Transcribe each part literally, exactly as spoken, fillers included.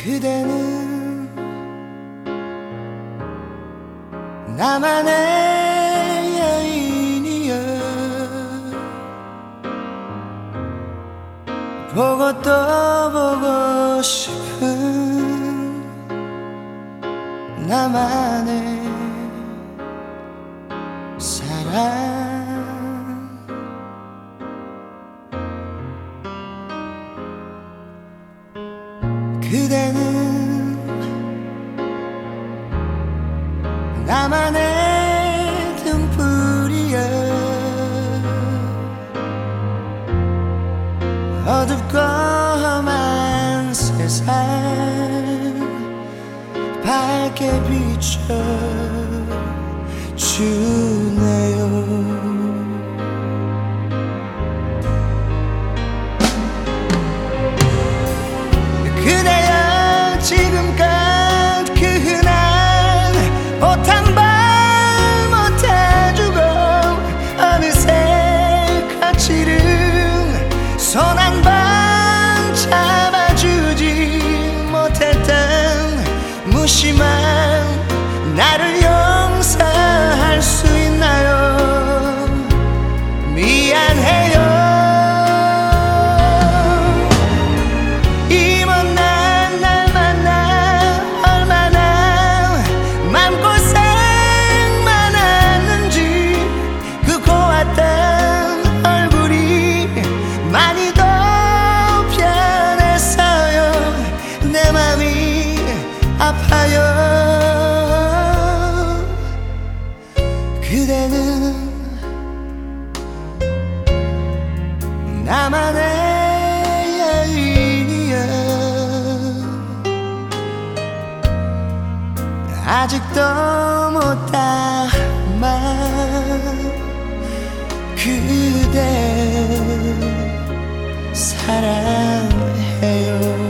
그대는 나만의 여인이여 보고 또 보고 싶은 나만의 사랑 그대는 나만의 등불이여 어둡고 험한 세상 밝게 비춰주네요. 그대여 지금껏 그 흔한 옷 한 벌 못해주고 어느새 거칠은 손 한 번 잡아주지 못했던 무심한 나를 용서할 수 있나요? 미안해요. 아파요. 그대는 나만의 여인이여 아직도 못 담아 그대 사랑해요.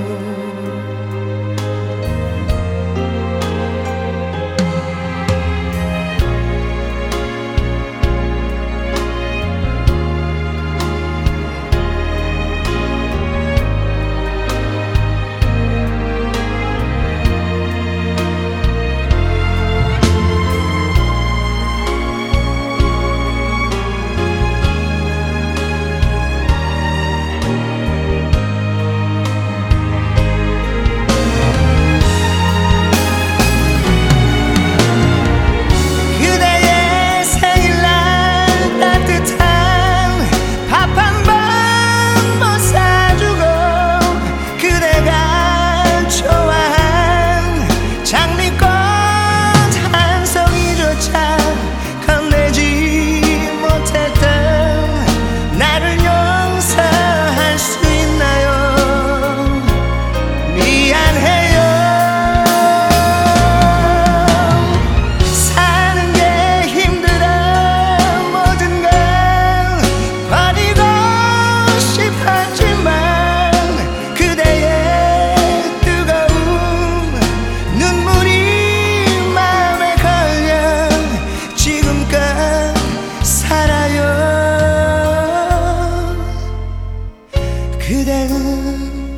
그대는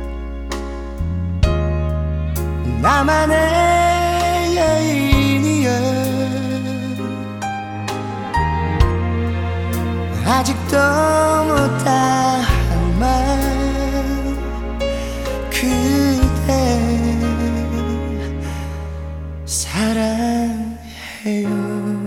나만의 여인이여 아직도 못 담아 그대 사랑해요.